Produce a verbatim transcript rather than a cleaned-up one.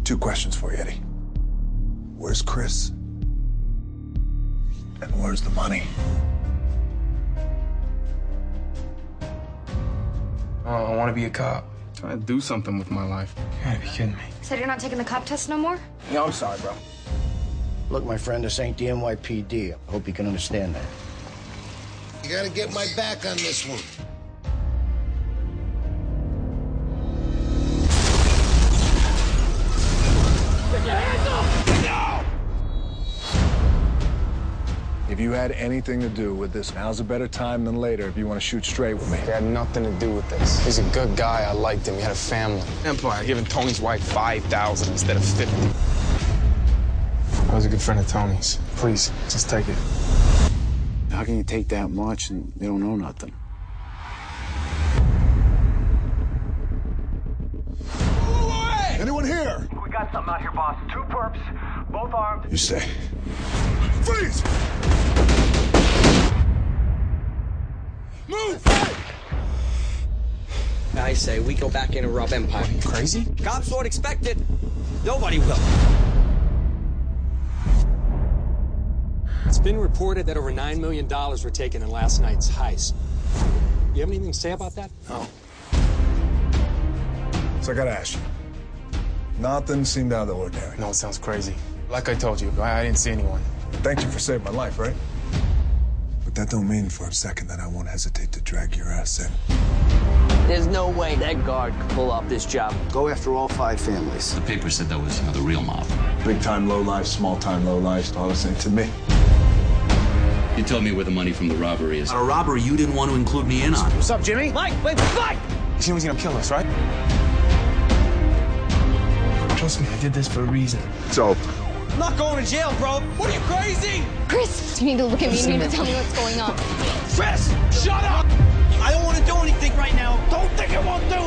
Two questions for you, Eddie. Where's Chris? And where's the money? Oh, I want to be a cop. Trying to do something with my life. You gotta be kidding me. Said you're not taking the cop test no more? No, I'm sorry, bro. Look, my friend, this ain't the N Y P D. I hope you can understand that. You gotta get my back on this one. Get your hands up! No! If you had anything to do with this, now's a better time than later if you want to shoot straight with me. He had nothing to do with this. He's a good guy. I liked him. He had a family. Empire giving Tony's wife five thousand instead of fifty. I was a good friend of Tony's. Please, just take it. How can you take that much and you don't know nothing? Anyone here? We got something out here, boss. Two perps, both armed. You say. Freeze! Move! I say we go back in and rob Empire. What, you crazy? Cops won't expect it. Nobody will. It's been reported that over nine million dollars were taken in last night's heist. You have anything to say about that? No. So I gotta ask you. Nothing seemed out of the ordinary. No, it sounds crazy. Like I told you, I, I didn't see anyone. Thank you for saving my life, right? But that don't mean for a second that I won't hesitate to drag your ass in. There's no way that guard could pull off this job. Go after all five families. The paper said that was, you know, the real mob. Big time low life, small time low life, all the same to me. You told me where the money from the robbery is. A robbery you didn't want to include me in on. What's up, Jimmy? Mike, wait, fight! He was gonna kill us, right? Trust me, I did this for a reason. So, I'm not going to jail, bro. What are you, crazy? Chris, you need to look at me. You need to tell me what's going on. Chris, shut up! I don't want to do anything right now. Don't think it won't do